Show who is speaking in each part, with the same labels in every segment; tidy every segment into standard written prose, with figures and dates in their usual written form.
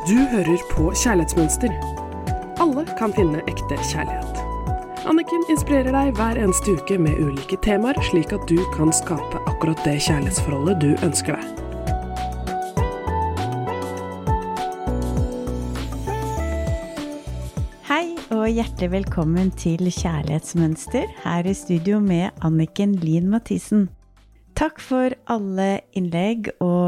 Speaker 1: Du hører på Kjærlighetsmønster. Alle kan finne ekte kjærlighet. Anniken inspirerer deg hver eneste uke med ulike temaer, slik at du kan skape akkurat det kjærlighetsforholdet du ønsker deg.
Speaker 2: Hei og hjertelig velkommen til Kjærlighetsmønster, her i studio med Anniken Lien Mathisen. Takk for alle innlegg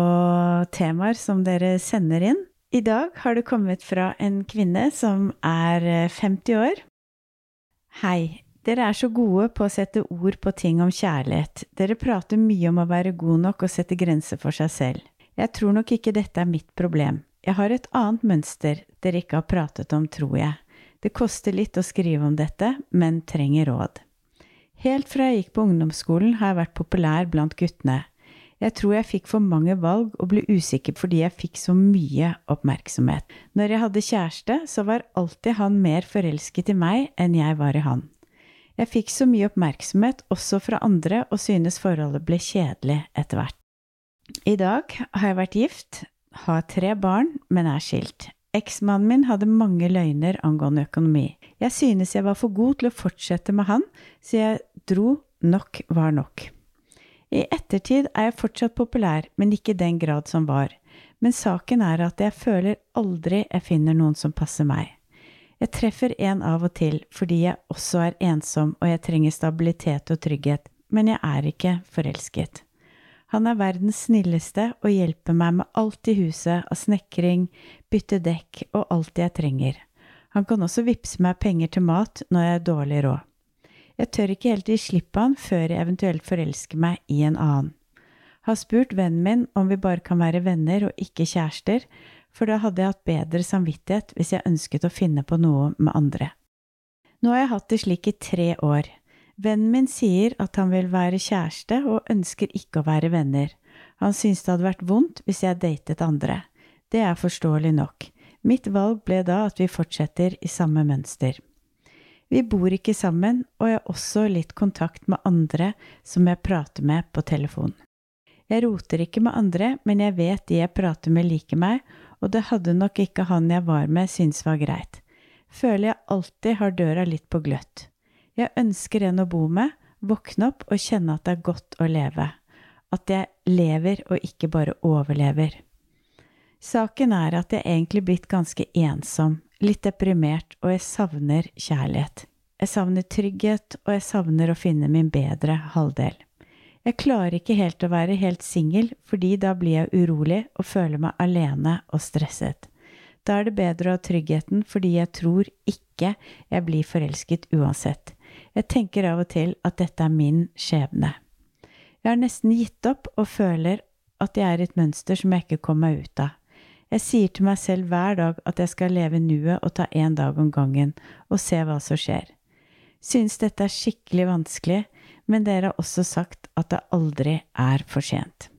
Speaker 2: og temaer som dere sender inn. I dag har det kommet fra en kvinne som er 50 år. Hei, dere er så gode på å sette ord på ting om kjærlighet. Dere prater mye om å være god nok og sette grenser for seg selv. Jeg tror nok ikke dette er mitt problem. Jeg har et annet mønster dere ikke har pratet om, tror jeg. Det koster litt å skrive om dette, men trenger råd. Helt fra jeg gikk på ungdomsskolen har jeg vært populær blant guttene. Jeg tror jeg fikk for mange valg og ble usikker fordi jeg fikk så mye oppmerksomhet. Når jeg hadde kjæreste, så var alltid han mer forelsket i meg enn jeg var i han. Jeg fikk så mye oppmerksomhet også fra andre og synes forholdet ble kjedelig etter hvert. I dag har jeg vært gift, har 3 barn, men er skilt. Eksmannen min hadde mange løgner angående økonomi. Jeg synes jeg var for god til å fortsette med han, så jeg dro nok var nok. I ettertid er jeg fortsatt populær, men ikke i den grad som var. Men saken er at jeg føler aldri jeg finner noen som passer meg. Jeg treffer en av og til fordi jeg også er ensom og jeg trenger stabilitet og trygghet, men jeg er ikke forelsket. Han er verdens snilleste og hjelper meg med alt i huset av snekring, bytte dekk og alt jeg trenger. Han kan også vippse meg penger til mat når jeg er dårlig råd. Jeg tør ikke helt gi slipp på han før jeg eventuelt forelsker meg i en annen. Har spurt vennen min om vi bare kan være venner og ikke kjærester, for da hadde jeg hatt bedre samvittighet hvis jeg ønsket å finne på noe med andre. Nå har jeg hatt det slik i 3 år. Vennen min sier at han vil være kjæreste og ønsker ikke å være venner. Han synes det hadde vært vondt hvis jeg datet andre. Det er forståelig nok. Mitt valg ble da at vi fortsetter i samme mønster. Vi bor ikke sammen, og jeg har også litt kontakt med andre som jeg prater med på telefon. Jeg roter ikke med andre, men jeg vet de jeg prater med liker meg, og det hadde nok ikke han jeg var med synes var greit. Føler jeg alltid har døra litt på gløtt. Jeg ønsker en å bo med, våkne opp og kjenne at det er godt å leve. At jeg lever og ikke bare overlever. Saken er at jeg egentlig blitt ganske ensom, litt deprimert, og jeg savner kjærlighet. Jeg savner trygghet, og jeg savner å finne min bedre halvdel. Jeg klarer ikke helt å være helt single, fordi da blir jeg urolig og føler meg alene og stresset. Da er det bedre å ha tryggheten, fordi jeg tror ikke jeg blir forelsket uansett. Jeg tenker av og til at dette er min skjebne. Jeg har nesten gitt opp og føler at jeg er i et mønster som jeg ikke kommer meg ut av. Jeg sier til meg selv hver dag at jeg skal leve nuet og ta en dag om gangen, og se hva som skjer. Synes dette er skikkelig vanskelig, men dere har også sagt at det aldri er for sent.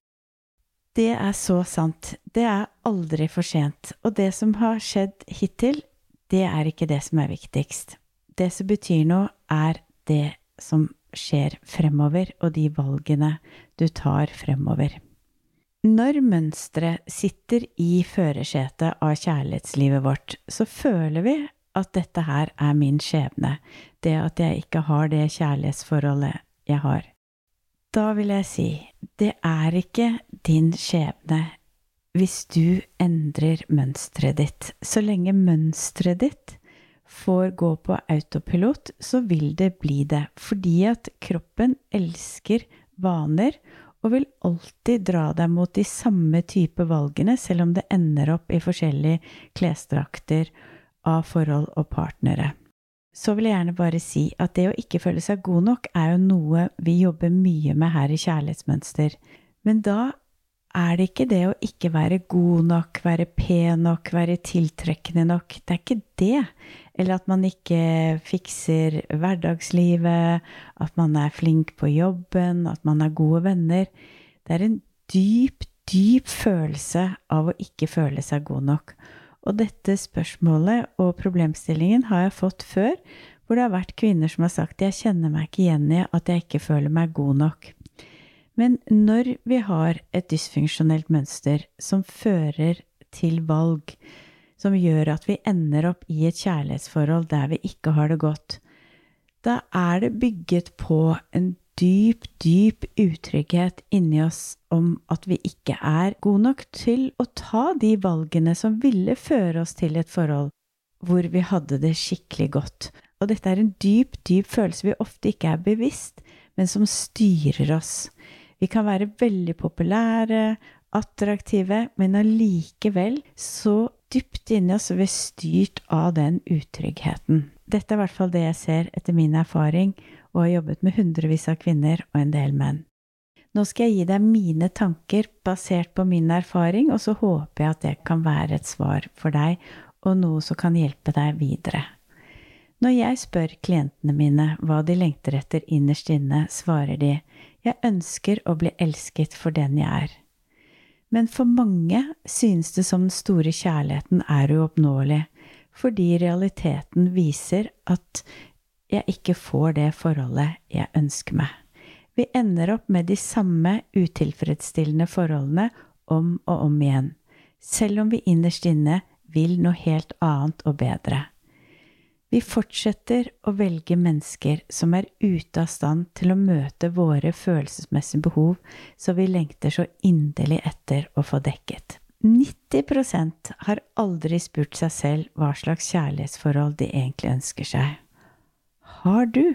Speaker 2: Det er så sant. Det er aldri for sent, og det som har skjedd hittil, det er ikke det som er viktigst. Det som betyr noe er det som skjer fremover, og de valgene du tar fremover. Når mønstret sitter i førersetet av kjærlighetslivet vårt, så føler vi at dette her er min skjebne, det at jeg ikke har det kjærlighetsforholdet jeg har. Da vil jeg si, det er ikke din skjebne hvis du endrer mønstret ditt. Så lenge mønstret ditt får gå på autopilot, så vil det bli det, fordi at kroppen elsker vaner, og vil alltid dra deg mot de samme type valgene, selv om det ender opp i forskjellige klesdrakter av forhold og partnere. Så vil jeg gjerne bare si at det å ikke føle seg god nok er jo noe vi jobber mye med her i Kjærlighetsmønster. Men da er det ikke det å ikke være god nok, være pen nok, være tiltrekkende nok. Det er ikke det. Eller at man ikke fikser hverdagslivet, at man er flink på jobben, at man er gode venner. Det er en dyp følelse av å ikke føle seg god nok. Og dette spørsmålet og problemstillingen har jeg fått før, hvor det har vært kvinner som har sagt «Jeg kjenner meg ikke igjen i at jeg ikke føler meg god nok». Men når vi har et dysfunksjonelt mønster som fører til valg som gjør at vi ender opp i et kjærlighetsforhold der vi ikke har det godt, da det bygget på en dyp utrygghet inni oss om at vi ikke gode nok til å ta de valgene som ville føre oss til et forhold hvor vi hadde det skikkelig godt. Og dette en dyp følelse vi ofte ikke bevisst, men som styrer oss. Vi kan være veldig populære, attraktive, men allikevel så dypt inni oss vi styrt av den utryggheten. Dette I hvert fall det jeg ser etter min erfaring, og har jobbet med hundrevis av kvinner og en del menn. Nå skal jeg gi deg mine tanker basert på min erfaring, og så håper jeg at det kan være et svar for deg, og noe som kan hjelpe deg videre. Når jeg spør klientene mine hva de lengter etter innerst inne, svarer de, jeg ønsker å bli elsket for den jeg Men for mange synes det som den store kjærligheten uoppnåelig, fordi realiteten viser at jeg ikke får det forholdet jeg ønsker meg. Vi ender opp med de samme utilfredsstillende forholdene om og om igjen, selv om vi innerst inne vil noe helt annet og bedre. Vi fortsetter å velge mennesker som ute av stand til å møte våre følelsesmessige behov, så vi lengter så inderlig etter å få dekket. 90% har aldri spurt seg selv hva slags kjærlighetsforhold de egentlig ønsker seg. Har du?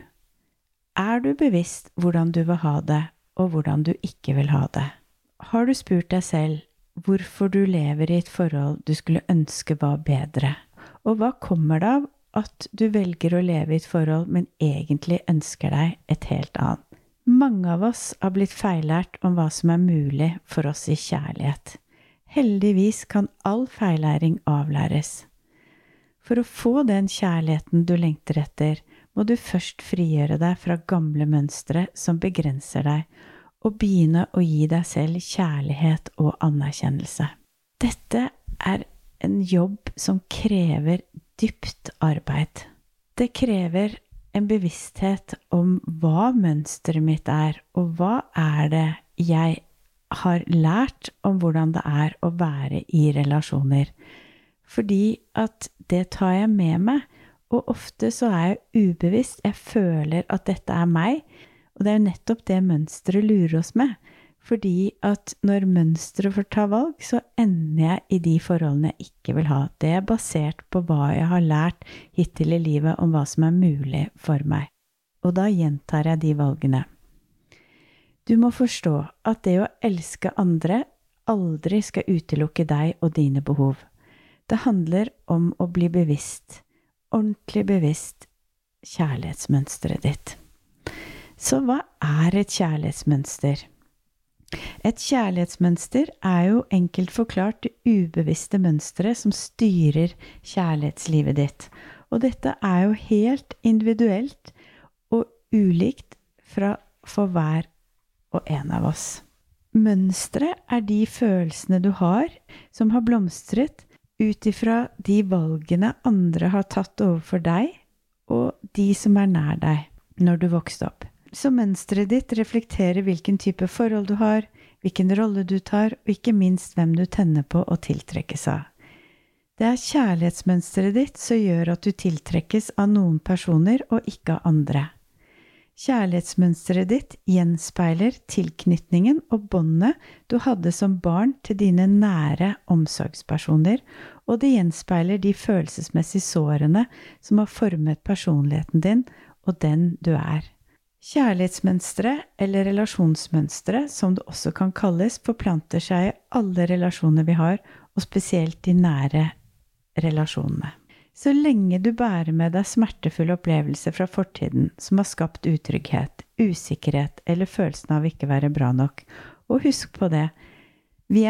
Speaker 2: Du bevisst hvordan du vil ha det, og hvordan du ikke vil ha det? Har du spurt deg selv hvorfor du lever I et forhold du skulle ønske var bedre? Og hva kommer det av at du velger å leve I et forhold, men egentlig ønsker deg et helt annet? Mange av oss har blitt feillært om hva som mulig for oss I kjærlighet. Heldigvis kan all feillæring avlæres. For å få den kjærligheten du lengter etter, må du først frigjøre deg fra gamle mønstre som begrenser deg, og begynne å gi deg selv kjærlighet og anerkjennelse. Dette en jobb som krever dypt arbeid. Det krever en bevissthet om hva mønstret mitt og hva det jeg har lært om hvordan det å være I relasjoner. Fordi at det tar jeg med meg, og ofte så jeg ubevisst, jeg føler at dette meg, og det jo nettopp det mønstret lurer oss med, fordi at når mønstret får ta valg, så ender jeg I de forholdene jeg ikke vil ha. Det basert på hva jeg har lært hittil I livet om hva som mulig for meg. Og da gjentar jeg de valgene. Du må forstå at det å elske andre aldri skal utelukke deg og dine behov. Det handler om å bli bevisst, ordentlig bevisst kjærlighetsmønstret ditt. Så hva et kjærlighetsmønster? Et kjærlighetsmønster jo enkelt forklart det ubevisste mønstret som styrer kjærlighetslivet ditt. Og dette jo helt individuelt og ulikt for hver og en av oss. Mønstret de følelsene du har, som har blomstret ut ifra de valgene andre har tatt overfor deg, og de som nær deg når du vokste opp. Så mønstret ditt reflekterer hvilken type forhold du har, hvilken rolle du tar, og ikke minst hvem du tenner på og tiltrekkes av. Det kjærlighetsmønstret ditt som gjør at du tiltrekkes av noen personer og ikke av andre. Kjærlighetsmønstret ditt gjenspeiler tilknytningen og båndet du hadde som barn til dine nære omsorgspersoner, og det gjenspeiler de følelsesmessige sårene som har formet personligheten din og den du Kjærlighetsmønstre eller relasjonsmønstre, som det også kan kalles, forplanter seg I alle relasjoner vi har, og spesielt de nære relasjonene. Så lenge du bærer med deg smertefulle opplevelser fra fortiden som har skapt utrygghet, usikkerhet eller følelsen av ikke være bra nok, og husk på det, vi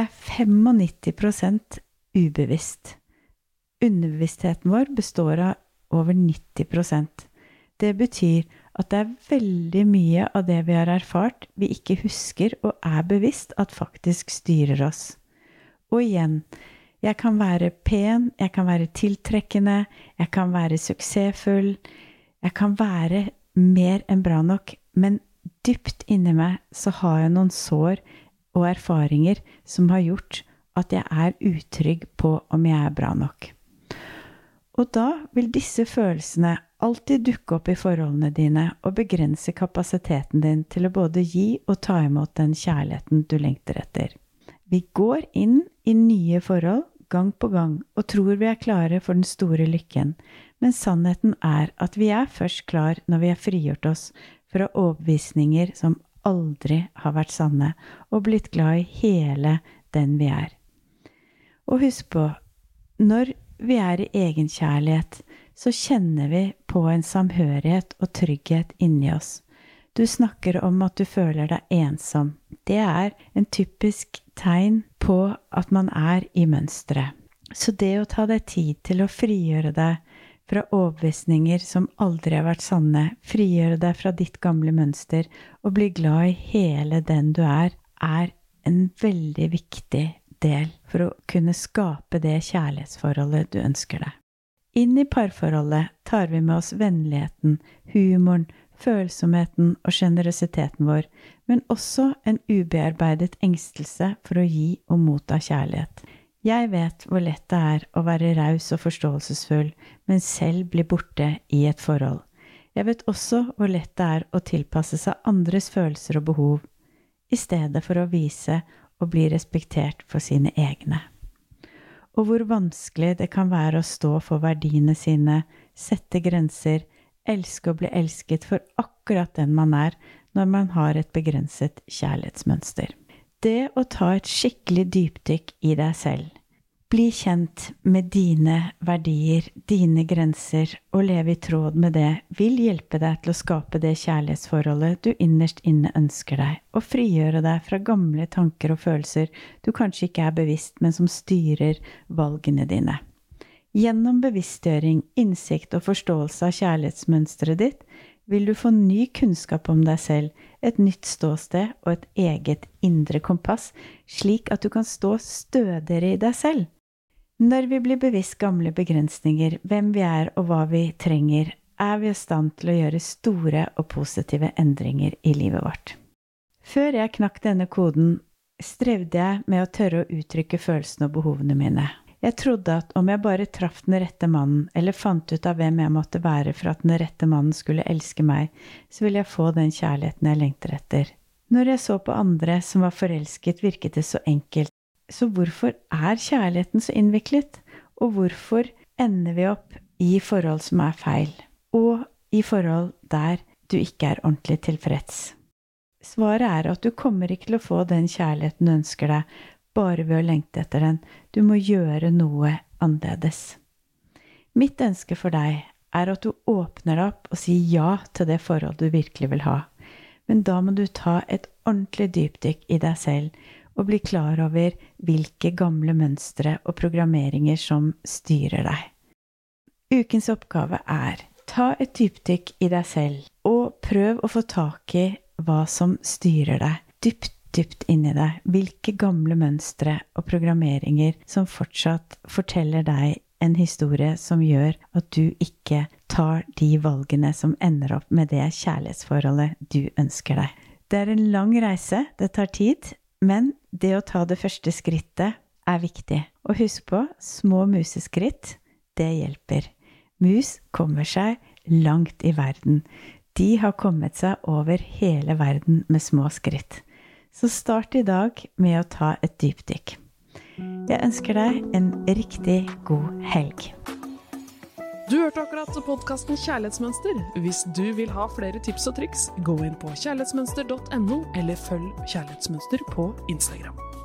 Speaker 2: 95% ubevisst. Underbevisstheten vår består av over 90%. Det betyr at det veldig mye av det vi har erfart vi ikke husker og bevisst at faktisk styrer oss. Og igjen, jeg kan være pen, jeg kan være tiltrekkende, jeg kan være suksessfull, jeg kan være mer enn bra nok, men dypt inni meg så har jeg noen sår og erfaringer som har gjort at jeg er utrygg på om jeg er bra nok. Og da vil disse følelsene alltid dukke opp i forholdene dine og begrense kapasiteten din til å både gi og ta imot den kjærligheten du lengter etter. Vi går inn i nye forhold gang på gang og tror vi er klare for den store lykken, men sannheten er at vi er først klar når vi har frigjort oss fra overbevisninger som aldri har vært sanne og blitt glad i hele den vi er. Og husk på, når vi er i egenkjærlighet, så kjenner vi på en samhørighet og trygghet inni oss. Du snakker om at du føler deg ensom. Det er en typisk tegn på at man er i mønstret. Så det å ta deg tid til å frigjøre deg fra overbevisninger som aldri har vært sanne, frigjøre deg fra ditt gamle mønster og bli glad i hele den du er en veldig viktig del for å kunne skape det kjærlighetsforholdet du ønsker deg. Inn i parforholdet tar vi med oss vennligheten, humoren, følsomheten og generøsiteten vår, men også en ubearbeidet engstelse for å gi og motta kjærlighet. Jeg vet hvor lett det er å være raus og forståelsesfull, men selv bli borte i et forhold. Jeg vet også hvor lett det er å tilpasse seg andres følelser og behov, i stedet for å vise og bli respektert for sine egne. Og hvor vanskelig det kan være å stå for verdiene sine, sette grenser, elske og bli elsket for akkurat den man er når man har et begrenset kjærlighetsmønster. Det å ta et skikkelig dypdykk i deg selv, bli kjent med dine verdier, dine grenser og leve i tråd med det, vil hjelpe deg til å skape det kjærlighetsforholdet du innerst inne ønsker deg, og frigjøre deg fra gamle tanker og følelser du kanskje ikke er bevisst, men som styrer valgene dine. Gjennom bevisstgjøring, innsikt og forståelse av kjærlighetsmønstret ditt, vil du få ny kunnskap om deg selv, et nytt ståsted og et eget indre kompass, slik at du kan stå stødigere i deg selv. Når vi blir bevisst gamle begrensninger, hvem vi er og hva vi trenger, er vi i stand til å gjøre store og positive endringer i livet vårt. Før jeg knakk denne koden, strevde jeg med å tørre å uttrykke følelsene og behovene mine. Jeg trodde at om jeg bare traff den rette mannen, eller fant ut av hvem jeg måtte være for at den rette mannen skulle elske meg, så ville jeg få den kjærligheten jeg lengter etter. Når jeg så på andre som var forelsket, virket det så enkelt. Så hvorfor er kjærligheten så innviklet? Og hvorfor ender vi opp i forhold som er feil? Og i forhold der du ikke er ordentlig tilfreds? Svaret er at du kommer ikke til å få den kjærligheten du ønsker deg, bare ved å lengte etter den. Du må gjøre noe annerledes. Mitt ønske for deg er at du åpner deg opp og sier ja til det forhold du virkelig vil ha. Men da må du ta et ordentlig dypdykk i deg selv, og bli klar over hvilke gamle mønstre og programmeringer som styrer deg. Ukens oppgave er: ta et dypdykk i deg selv, og prøv å få tak i hva som styrer deg, dypt inni deg, hvilke gamle mønstre og programmeringer som fortsatt forteller deg en historie som gjør at du ikke tar de valgene som ender opp med det kjærlighetsforholdet du ønsker deg. Det er en lang reise, det tar tid, men det å ta det første skrittet er viktig. Og husk på, små museskritt, det hjelper. Mus kommer seg langt i verden. De har kommet seg over hele verden med små skritt. Så start i dag med å ta et dypdykk. Jeg ønsker deg en riktig god helg.
Speaker 1: Du hørte akkurat podcasten Kjærlighetsmønster. Hvis du vil ha flere tips og triks, gå inn på kjærlighetsmønster.no eller følg Kjærlighetsmønster på Instagram.